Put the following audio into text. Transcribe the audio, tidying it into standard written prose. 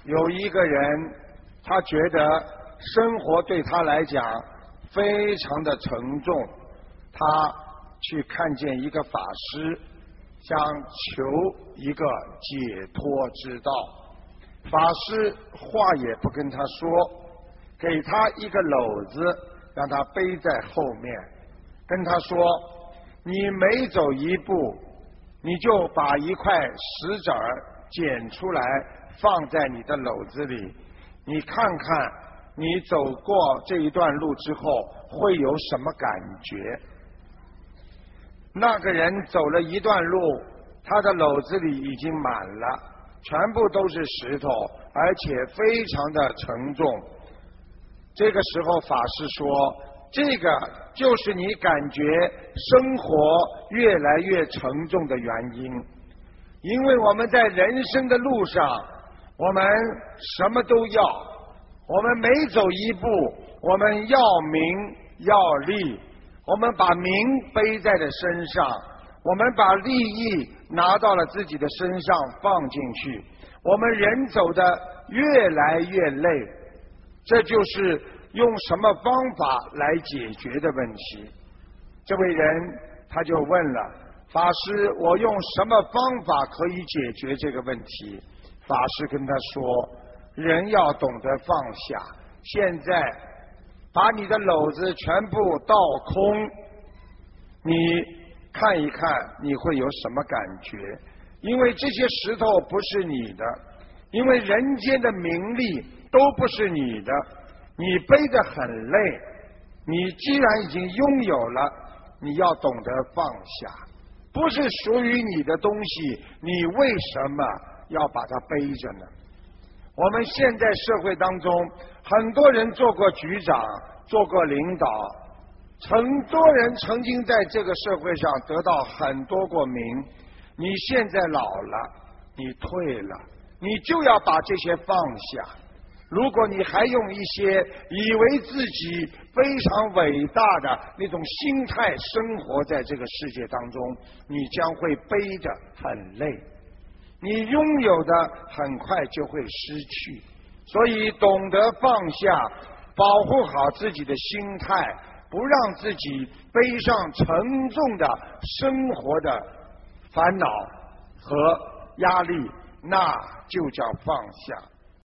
有一个人，他觉得生活对他来讲非常的沉重，他去看见一个法师，想求一个解脱之道。法师话也不跟他说，给他一个篓子，让他背在后面，跟他说，你每走一步，你就把一块石子儿捡出来放在你的篓子里，你看看你走过这一段路之后会有什么感觉。那个人走了一段路，他的篓子里已经满了，全部都是石头，而且非常的沉重。这个时候法师说，这个就是你感觉生活越来越沉重的原因。因为我们在人生的路上，我们什么都要，我们每走一步，我们要名要利，我们把名背在了身上，我们把利益拿到了自己的身上放进去，我们人走得越来越累。这就是用什么方法来解决的问题。这位人他就问了，法师，我用什么方法可以解决这个问题？法师跟他说，人要懂得放下，现在把你的篓子全部倒空，你看一看你会有什么感觉。因为这些石头不是你的，因为人间的名利都不是你的，你背得很累，你既然已经拥有了，你要懂得放下。不是属于你的东西，你为什么要把它背着呢？我们现在社会当中，很多人做过局长，做过领导，很多人曾经在这个社会上得到很多过名。你现在老了，你退了，你就要把这些放下。如果你还用一些以为自己非常伟大的那种心态生活在这个世界当中，你将会背着很累，你拥有的很快就会失去。所以懂得放下，保护好自己的心态，不让自己背上沉重的生活的烦恼和压力，那就叫放下。